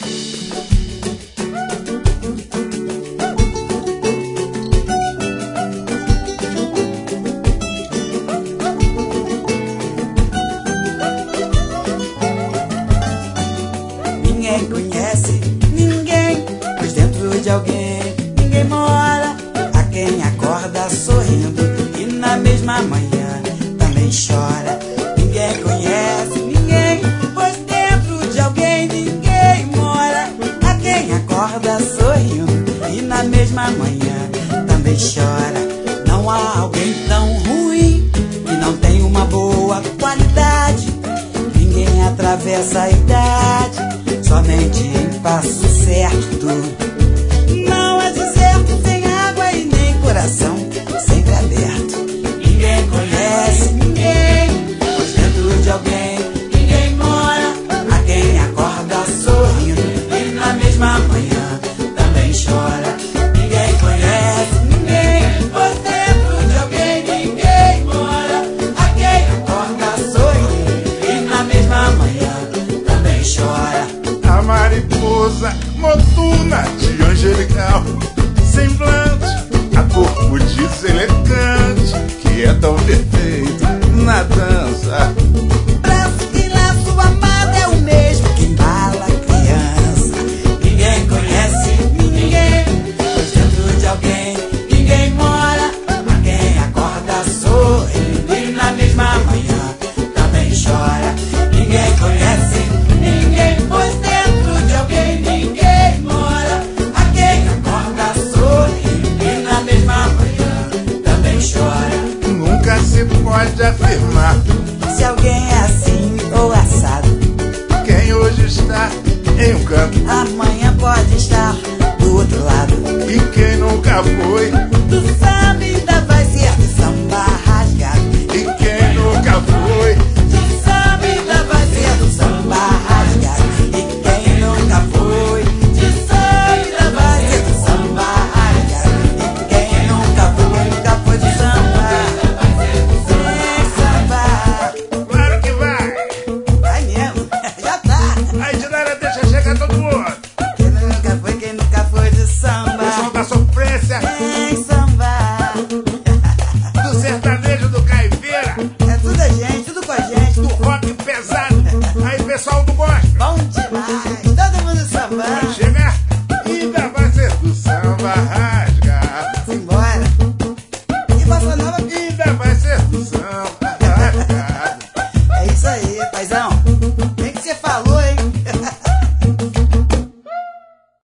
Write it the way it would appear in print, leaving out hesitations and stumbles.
Ninguém conhece ninguém, pois dentro de alguém ninguém mora. Há quem acorda sorrindo e na mesma manhã também chora. Ninguém conhece ninguém, pois dentro de alguém ninguém mora. Há quem acorda sorrindo e na mesma manhã também chora. Não há alguém tão ruim que não tem uma boa qualidade. Ninguém atravessa a idade somente em passo certo. Não há deserto sem água e nem coração sempre aberto. Ninguém conhece ninguém, pois dentro de alguém ninguém mora. Há quem acorda sorrindo e na mesma manhã também chora. Ninguém conhece ninguém, pois dentro de alguém ninguém mora. Há quem acorda sorrindo e na mesma manhã também chora. A mariposa noturna de angelical semblante, a corpo deselegante, que é tão perfeito na dança. Braço que laço amado é o mesmo que embala a criança. Ninguém conhece ninguém, pois dentro de alguém ninguém mora. Há quem acorda sorrindo e na mesma manhã também chora. Ninguém conhece ninguém, pois dentro de alguém ninguém mora. Há quem acorda sorrindo e na mesma manhã também chora. Nunca se pode afirmar Se alguém é assim ou assado. quem hoje está em um canto